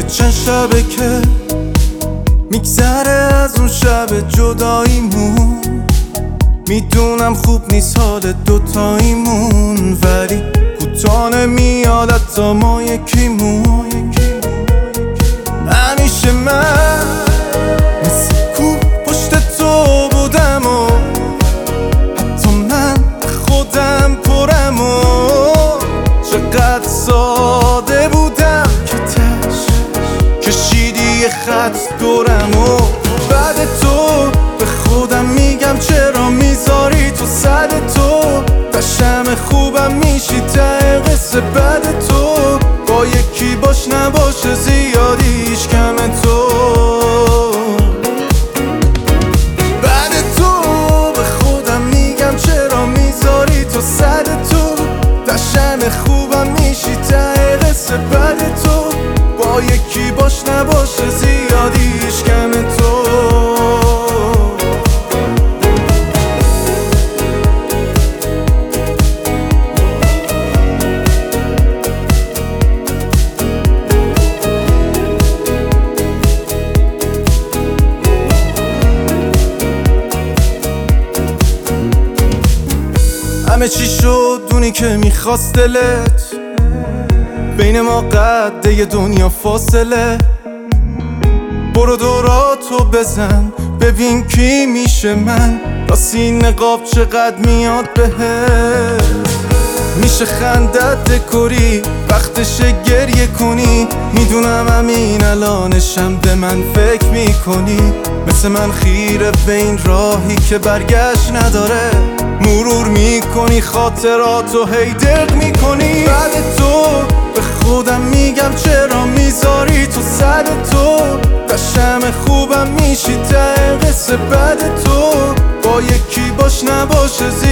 چند شبه که میگذره از اون شب جداییمون. میدونم خوب نیست حال دوتاییمون، ولی کوتاه نمیاد حتی ما یکیمون. همیشه من مثل کوه پشت تو بودم و حتی من خودم پرم و چقدر ساده بودم که تش کشیدی یه خط دورم و بعد تو به خودم میگم چرا میذاری تو سر تو قشم خوبم میشی ته قصه بعد تو با یکی باش نباشه زیادیش کم تو بعد تو به خودم میگم چرا میذاری تو سر تو قشم خوبم میشی ته قصه بعد تو با یکی باش نباشه زیادیش کم تو همه چی شد اونی که میخواست دلت، بین ما قده دنیا فاصله. برو دوراتو بزن ببین کی میشه من، راستی نقاب چقدر میاد بهت. میشه خندت دکوری وقتشه گریه کنی، میدونم همین الانشم به من فکر میکنی. مثل من خیره به این راهی که برگشت نداره، مرور میکنی خاطراتو هی دق میکنی. بعد تو به خودم میگم چرا میذاری تو سر تو قشم خوبم میشی ته قصه بعد تو با یکی باش نباشه